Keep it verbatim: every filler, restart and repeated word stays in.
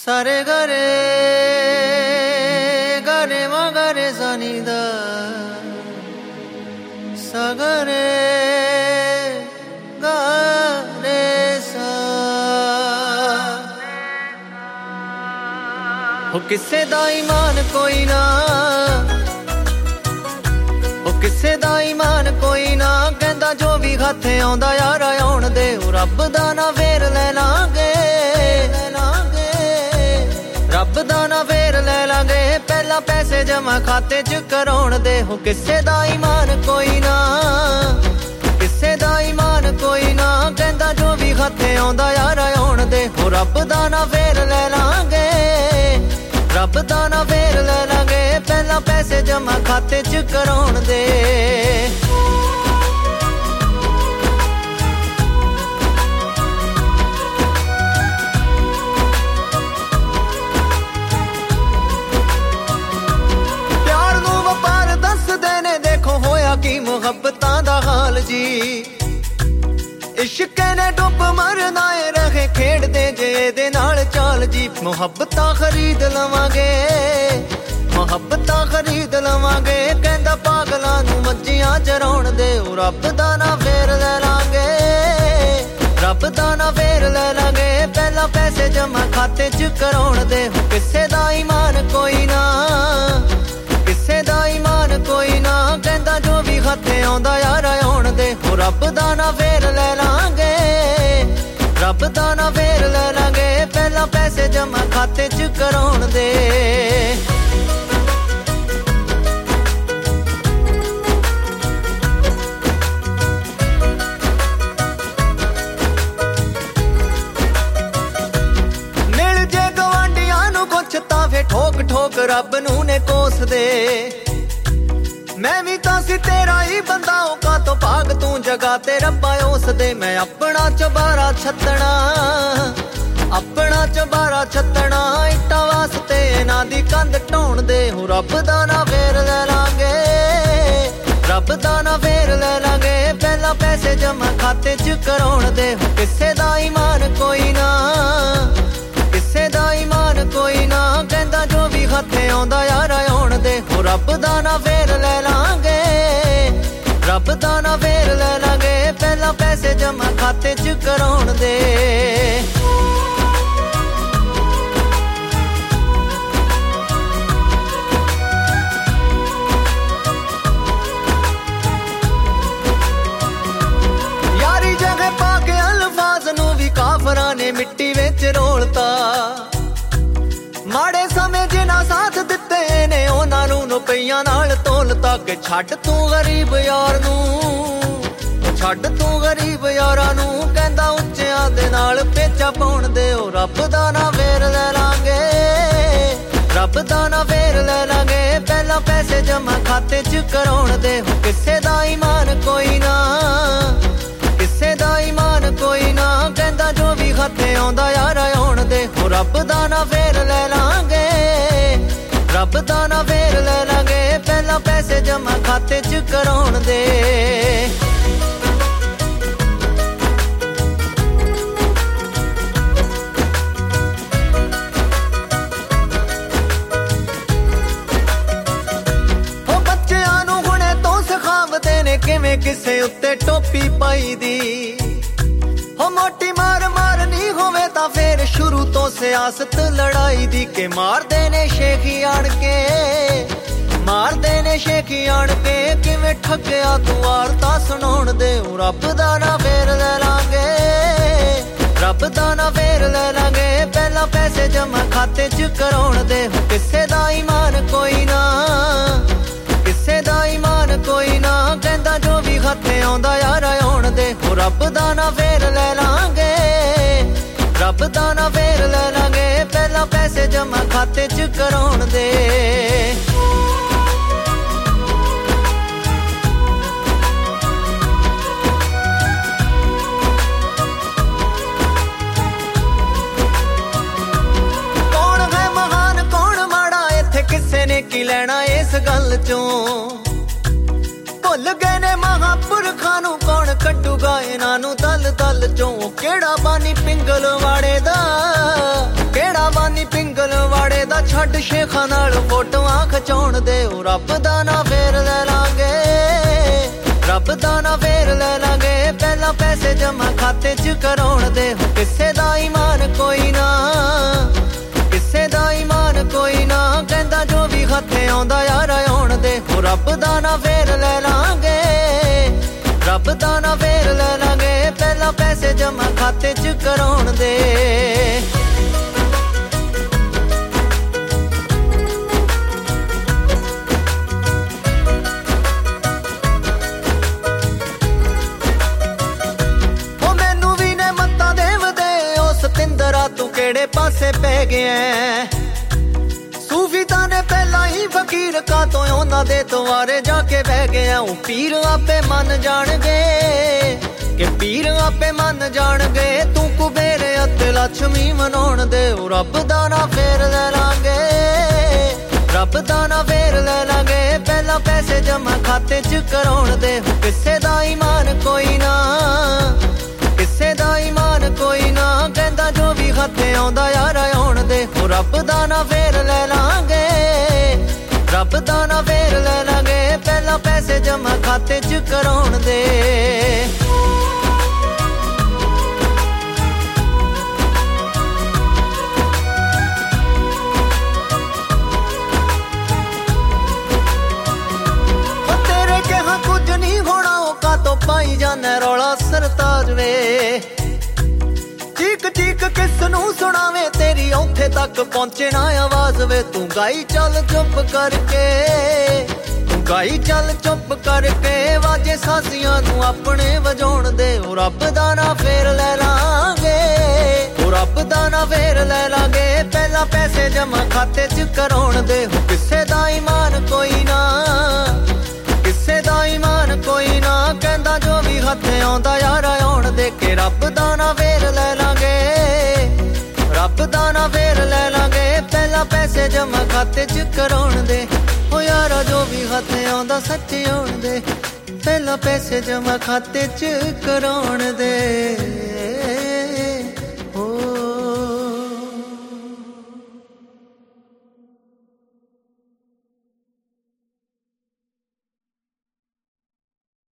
सारे गरे गरे मगरे सनिदा सगरे गरे सा हो किसे दा ईमान कोई ना हो किसे दा ईमान कोई ना कहंदा जो भी हाथे आउंदा यार आउण दे रब दा ना फेर ले लांगे रब दा ना फेर ले लांगे पहला पैसे जमा खाते च कराउण दे हो किसे दा ईमान कोई ना किसे दा ईमान कोई ना कहंदा जो भी हाथे आउंदा यार आउण दे हो रब दा ना फेर ले लांगे रब दा ना फेर ले लांगे पहला पैसे जमा खाते च कराउण दे की मुहब्बतां दा हाल जी इश्क ने डुब मरना है रहे खेड़ दे जे दे नाल चाल जी मुहब्बतां खरीद लवांगे मुहब्बतां खरीद लवांगे कहंदा पागलां नू मज्जियां चराउण दे रब दा ना फेर ले लांगे रब दा ना फेर ले लांगे पहला पैसे जमा खाते च कराउण दे किसे दा ईमान कोई ना किसे दा ईमान कोई ना कहंदा जो भी हाथे आउंदा यार आउण दे हो रब दा ना फेर ले लांगे रब दा ना फेर ले लांगे पहला पैसे जमा खाते च कराउण दे मिल जे गवांडियां नू कुछ तां फे ठोक ठोक रब नू ने कोस दे मैं भी तां सी तेरा ही बंदा का तो भाग तू जगा ते रब्बा उस दे मैं अपना चबारा छत्तना अपना चबारा छत्तना इट्टा वास्ते ना दी कंध ढोण दे हूं रब दा ना फेर ले लांगे रब दा ना फेर ले लांगे पहला पैसे जमा खाते च कराउण दे किसे दा ईमान कोई ना किसे दा ईमान कोई ना कहंदा जो भी हाथे आउंदा यार आउण दे हो रब दा ना फेर ले लांगे रब दा ना फेर ले लांगे पहला पैसे जमा खाते च कराउण दे यारी जगह पाके अल्फाज नू भी काफरां ने मिट्टी विच रोलता माड़े समय जिन्हां साथ दिते ने उन्हां नू रुपइयां नाल तोलता कि छड्ड तू गरीब यार नू छड्ड तू गरीब यारां नू कहंदा उच्चियां दे नाल पेचा पाउण दे ओ रब दा ना फेर ले लांगे रब दा ना फेर ले लांगे पहला पैसे जमा खाते च कराउण दे किसे दा ईमान कोई ना किसे दा ईमान कोई ना कहंदा जो भी हाथे आउंदा यार आउण दे हो रब दा ना फेर ले लांगे रब दा ना फेर ले लांगे पहला पैसे जमा खाते च कराउण दे हो बच्चियां नू हुणे तो सिखावदे ने किवें किसे उत्ते टोपी पाई दी हो मोटी मार मारनी होवे तां फेर शुरू तो सियासत लड़ाई दी के मार देने शेखी आड़ के मार देने शेखी आड़ के किवें ठगया तू वारता सुनाउण दे रब दा ना फेर ले लांगे रब दा ना फेर ले लांगे पहला पैसे जमा खाते च कराउण दे किसे दा ईमान कोई ना किसे दा ईमान कोई ना कहंदा जो भी हाथे आउंदा यार आउण दे रब दा ना फेर ले लांगे रब दा ना फेर ले लांगे पहला पैसे जमा खाते च कराउण दे कौन है महान कौन माड़ा इत्थे किसे ने की लेना इस गल चों भुल गए ने महापुरखां नू कौन कट्टूगा इन्हां नू दल दल चों केड़ा बानी पिंगल वाड़े दा केड़ा बानी पिंगल ਸ਼ੇਖਾਂ ਨਾਲ ਫੋਟੋਆਂ ਖਿਚਾਉਣ ਦੇ ਉਹ ਰੱਬ ਦਾ ਨਾ ਫੇਰ ਲੈ ਲਾਂਗੇ ਰੱਬ ਦਾ ਨਾ ਫੇਰ ਲੈ ਲਾਂਗੇ ਪਹਿਲਾਂ ਪੈਸੇ ਜਮਾ ਖਾਤੇ 'ਚ ਕਰਾਉਣ ਦੇ ਹੋ ਕਿਸੇ ਦਾ ਈਮਾਨ ਕੋਈ ਨਾ ਕਿਸੇ ਦਾ ਈਮਾਨ ਕੋਈ ਨਾ ਕਹਿੰਦਾ ਜੋ ਵੀ ਹੱਥੇ ਆਉਂਦਾ ਯਾਰ ਆਉਣ ਦੇ ਹੋ ਰੱਬ ਦਾ ਨਾ ਫੇਰ ਲੈ ਲਾਂਗੇ ਰੱਬ ਦਾ ਨਾ ਫੇਰ ਲੈ ਲਾਂਗੇ ਪਹਿਲਾਂ ਪੈਸੇ ਜਮਾ ਖਾਤੇ 'ਚ ਕਰਾਉਣ ਦੇ ਤੂੰ ਕਿਹੜੇ ਪਾਸੇ ਪੈ ਗਿਆ ਸੂਫੀ ਤਾਂ ਨੇ ਪਹਿਲਾਂ ਹੀ ਫਕੀਰ ਕਾ ਤੋਂ ਉਹਨਾਂ ਦੇ ਦੁਆਰੇ ਜਾ ਕੇ ਬਹਿ ਗਿਆ ਉਹ ਪੀਰ ਆਪੇ ਮੰਨ ਜਾਣਗੇ ਕਿ ਪੀਰ ਆਪੇ ਮੰਨ ਜਾਣਗੇ ਤੂੰ ਕੁਬੇਰ ਅਤੇ ਲక్ష్ਮੀ ਮਨਾਉਣ ਦੇ ਉਹ ਰੱਬ ਦਾ ਨਾ ਫੇਰ ਲੈ ਲਾਂਗੇ ਰੱਬ ਦਾ ਨਾ ਫੇਰ ਲੈ ਲਾਂਗੇ ਪਹਿਲਾਂ ਪੈਸੇ ਜਮਾ ਖਾਤੇ 'ਚ ਕਰਾਉਣ ਦੇ ਕਿਸੇ ਦਾ ਈਮਾਨ ਕੋਈ ਨਾ ਕਿਸੇ ਦਾ ਈਮਾਨ ਕੋਈ ਨਾ ਕਹਿੰਦਾ ਜੋ ਵੀ ਹੱਥੇ ਆਉਂਦਾ ਯਾਰ ਆਉਣ ਦੇ ਹੋ ਰੱਬ ਦਾ ਨਾ ਫੇਰ ਲੈ ਲਾਂਗੇ ਰੱਬ ਦਾ ਨਾ ਫੇਰ ਲੈ ਲਾਂਗੇ ਪਹਿਲਾਂ ਪੈਸੇ ਜਮਾ ਖਾਤੇ 'ਚ ਕਰਾਉਣ ਦੇ ਤੇਰੇ ਕਿਹਾ ਕੁਝ ਨਹੀਂ ਹੋਣਾ ਉਹ ਕਾਤੋਂ ਪਾਈ ਜਾਣਾ ਰੌਲਾ ਸਰਤਾਜ ਵੇ ਚੀਕ ਚੀਕ ਕਿਸ ਨੂੰ ਸੁਣਾਵੇ ਤੇਰੀ ਉੱਥੇ ਤੱਕ ਪਹੁੰਚੇ ਨਾ ਆਵਾਜ਼ ਵੇ ਤੂੰ ਗਾਈ ਚੱਲ ਚੁੱਪ ਕਰਕੇ ਤੂੰ ਗਾਈ ਚੱਲ ਚੁੱਪ ਕਰਕੇ ਵਾਜੇ ਸਾਜ਼ੀਆਂ ਨੂੰ ਆਪਣੇ ਵਜਾਉਣ ਦੇ ਉਹ ਰੱਬ ਦਾ ਨਾ ਫੇਰ ਲੈ ਲਾਂਗੇ ਉਹ ਰੱਬ ਦਾ ਨਾ ਫੇਰ ਲੈ ਲਾਂਗੇ ਪਹਿਲਾਂ ਪੈਸੇ ਜਮਾ ਖਾਤੇ 'ਚ ਕਰਾਉਣ ਦੇ ਹੋ ਕਿਸੇ ਦਾ ਈਮਾਨ ਕੋਈ ਨਾ ਕਿਸੇ ਦਾ ਈਮਾਨ ਕੋਈ ਨਾ ਕਹਿੰਦਾ ਜੋ ਵੀ ਹੱਥੇ ਆਉਂਦਾ ਯਾਰ ਆਉਣ ਦੇ ਕੇ ਰੱਬ ਦਾ ਨਾ ਫੇਰ ਲੈ ਲਾਂਗੇ ਰੱਬ ਦਾ ਨਾ ਫੇਰ ਲੈ ਲਾਂਗੇ ਪਹਿਲਾਂ ਪੈਸੇ ਜਮਾ ਖਾਤੇ 'ਚ ਕਰਾਉਣ ਦੇ ਉਹ ਯਾਰਾ ਜੋ ਵੀ ਹੱਥੇ ਆਉਂਦਾ ਸੱਚ ਆਉਣ ਦੇ ਪਹਿਲਾਂ ਪੈਸੇ ਜਮਾ ਖਾਤੇ 'ਚ ਕਰਾਉਣ ਦੇ